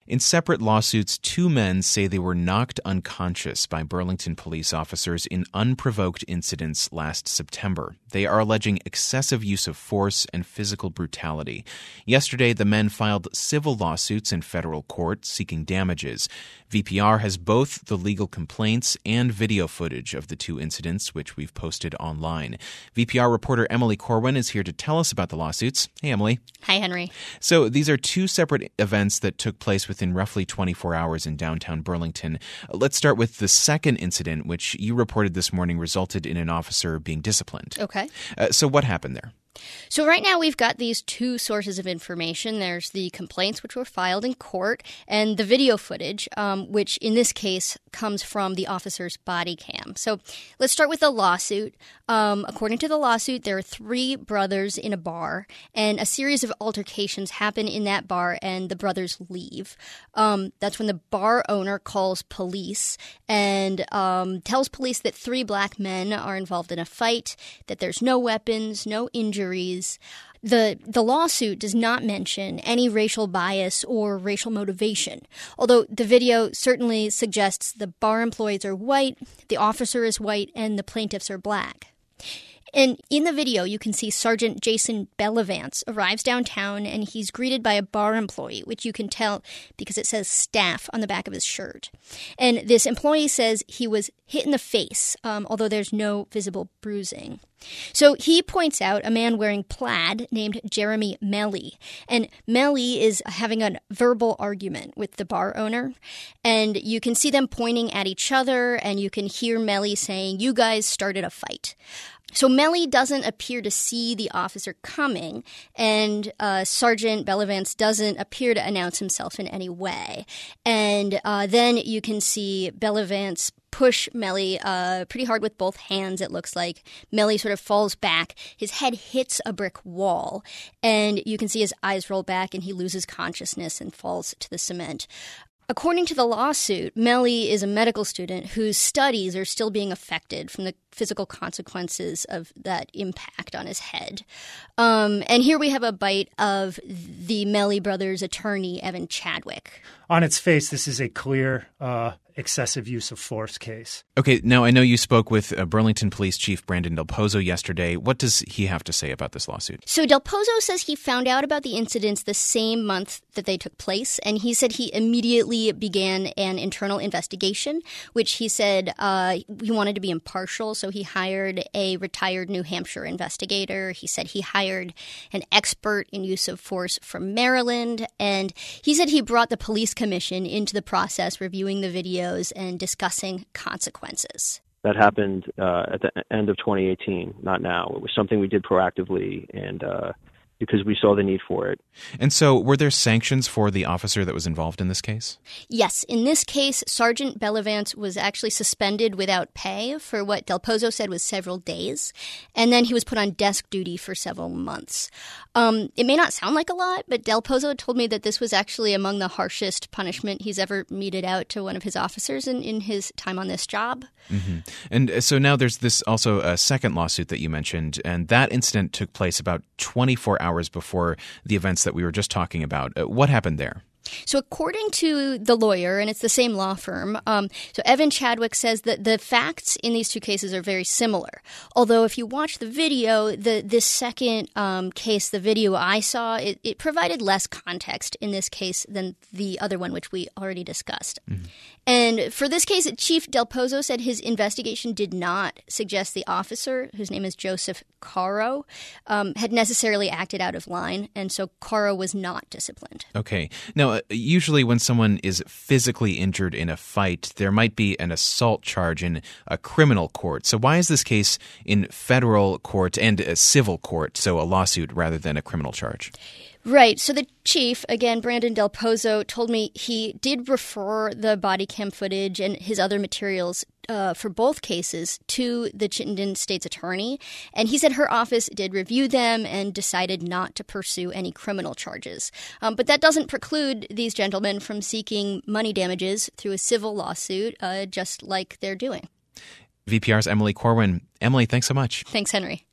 In separate lawsuits, two men say they were knocked unconscious by Burlington police officers in unprovoked incidents last September. They are alleging excessive use of force and physical brutality. Yesterday, the men filed civil lawsuits in federal court seeking damages. VPR has both the legal complaints and video footage of the two incidents, which we've posted online. VPR reporter Emily Corwin is here to tell us about the lawsuits. Hey, Emily. Hi, Henry. So these are two separate events that took place within roughly 24 hours in downtown Burlington. Let's start with the second incident, which you reported this morning resulted in an officer being disciplined. Okay. So what happened there? So right now we've got these two sources of information. There's the complaints, which were filed in court, and the video footage, which in this case comes from the officer's body cam. So let's start with the lawsuit. According to the lawsuit, there are three brothers in a bar, and a series of altercations happen in that bar, and the brothers leave. That's when the bar owner calls police and tells police that three black men are involved in a fight, that there's no weapons, no injuries. The lawsuit does not mention any racial bias or racial motivation, although the video certainly suggests the bar employees are white, the officer is white, and the plaintiffs are black. And in the video, you can see Sergeant Jason Bellavance arrives downtown, and he's greeted by a bar employee, which you can tell because it says staff on the back of his shirt. And this employee says he was hit in the face, although there's no visible bruising. So he points out a man wearing plaid named Jeremy Melly. And Melly is having a verbal argument with the bar owner. And you can see them pointing at each other, and you can hear Melly saying, "You guys started a fight." So Melly doesn't appear to see the officer coming, and Sergeant Bellavance doesn't appear to announce himself in any way. And then you can see Bellavance push Melly pretty hard with both hands, it looks like. Melly sort of falls back. His head hits a brick wall, and you can see his eyes roll back, and he loses consciousness and falls to the cement. According to the lawsuit, Melly is a medical student whose studies are still being affected from the physical consequences of that impact on his head. And here we have a bite of the Melly brothers' attorney, Evan Chadwick. On its face, this is a clear excessive use of force case. Okay, now I know you spoke with Burlington Police Chief Brandon Del Pozo yesterday. What does he have to say about this lawsuit? So Del Pozo says he found out about the incidents the same month that they took place, and he said he immediately began an internal investigation, which he said he wanted to be impartial, so he hired a retired New Hampshire investigator. He said he hired an expert in use of force from Maryland, and he said he brought the police commission into the process, reviewing the videos and discussing consequences. That happened at the end of 2018, not now. It was something we did proactively and because we saw the need for it. And so were there sanctions for the officer that was involved in this case? Yes. In this case, Sergeant Bellavance was actually suspended without pay for what Del Pozo said was several days, and then he was put on desk duty for several months. It may not sound like a lot, but Del Pozo told me that this was actually among the harshest punishment he's ever meted out to one of his officers in his time on this job. Mm-hmm. And so now there's this also a second lawsuit that you mentioned, and that incident took place about 24 hours before the events that we were just talking about. What happened there? So according to the lawyer, and it's the same law firm, so Evan Chadwick says that the facts in these two cases are very similar. Although if you watch the video, this second case, the video I saw, it provided less context in this case than the other one, which we already discussed. Mm-hmm. And for this case, Chief Del Pozo said his investigation did not suggest the officer, whose name is Joseph Caro, had necessarily acted out of line, and so Caro was not disciplined. Okay. Now, usually when someone is physically injured in a fight, there might be an assault charge in a criminal court. So why is this case in federal court and a civil court, so a lawsuit rather than a criminal charge? Right. So the chief, again, Brandon Del Pozo, told me he did refer the body cam footage and his other materials for both cases to the Chittenden State's attorney. And he said her office did review them and decided not to pursue any criminal charges. But that doesn't preclude these gentlemen from seeking money damages through a civil lawsuit, just like they're doing. VPR's Emily Corwin. Emily, thanks so much. Thanks, Henry.